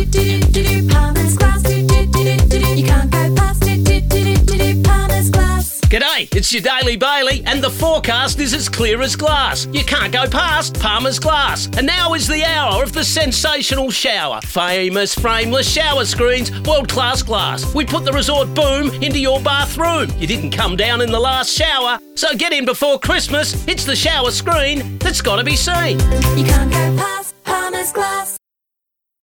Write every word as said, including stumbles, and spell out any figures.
Palmer's Glass. You can't go past Palmer's Glass. G'day, it's your Daily Bailey, and the forecast is as clear as glass. You can't go past Palmer's Glass. And now is the hour of the sensational shower. Famous frameless shower screens, world-class glass. We put the resort boom into your bathroom. You didn't come down in the last shower, so get in before Christmas. It's the shower screen that's got to be seen. You can't go past Palmer's Glass.